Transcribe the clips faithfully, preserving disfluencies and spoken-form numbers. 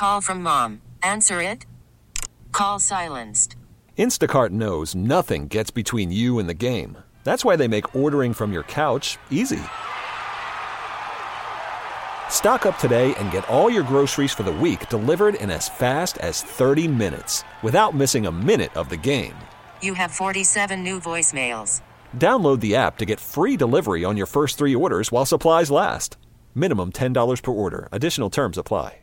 call from mom. Answer it. Call silenced. Instacart knows nothing gets between you and the game. That's why they make ordering from your couch easy. Stock up today and get all your groceries for the week delivered in as fast as thirty minutes without missing a minute of the game. You have forty-seven new voicemails. Download the app to get free delivery on your first three orders while supplies last. Minimum ten dollars per order. Additional terms apply.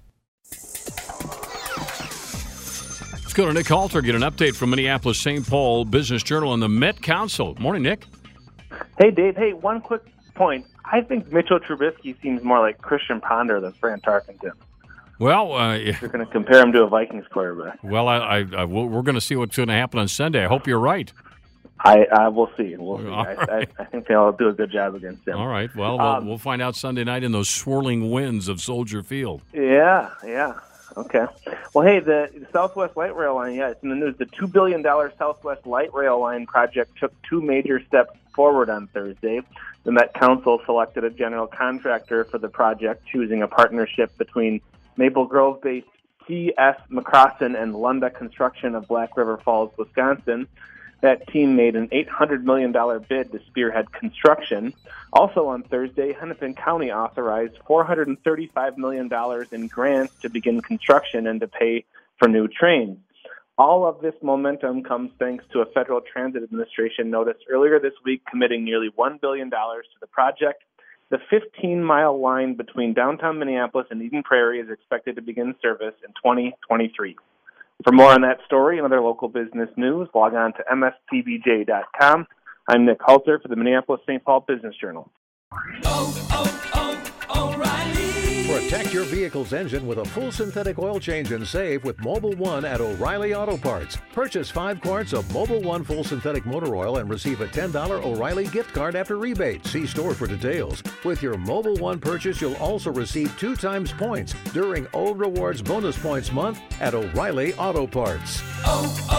Let's go to Nick Halter, get an update from Minneapolis Saint Paul Business Journal and the Met Council. Morning, Nick. Hey, Dave. Hey, one quick point. I think Mitchell Trubisky seems more like Christian Ponder than Fran Tarkenton. Well, uh, you're going to compare him to a Vikings quarterback. Well, I, I, I we're going to see what's going to happen on Sunday. I hope you're right. I, I will see. We'll see. I, Right. I, I think they'll do a good job against him. All right. Well, um, we'll, we'll find out Sunday night in those swirling winds of Soldier Field. Yeah, yeah. Okay. Well, hey, the, the Southwest Light Rail Line, yeah, it's in the news. The two billion dollars Southwest Light Rail Line project took two major steps forward on Thursday. The Met Council selected a general contractor for the project, choosing a partnership between Maple Grove-based C S McCrossin and Lunda Construction of Black River Falls, Wisconsin. That team made an eight hundred million dollars bid to spearhead construction. Also on Thursday, Hennepin County authorized four hundred thirty-five million dollars in grants to begin construction and to pay for new trains. All of this momentum comes thanks to a Federal Transit Administration notice earlier this week committing nearly one billion dollars to the project. The fifteen-mile line between downtown Minneapolis and Eden Prairie is expected to begin service in twenty twenty-three. For more on that story and other local business news, log on to M S T B J dot com. I'm Nick Halter for the Minneapolis Saint Paul Business Journal. Oh, oh, oh, O'Reilly. Protect your vehicle's engine with a full synthetic oil change and save with Mobil one at O'Reilly Auto Parts. Purchase five quarts of Mobil one full synthetic motor oil and receive a ten dollars O'Reilly gift card after rebate. See store for details. With your Mobil one purchase, you'll also receive two times points during O Rewards Bonus Points Month at O'Reilly Auto Parts. Oh,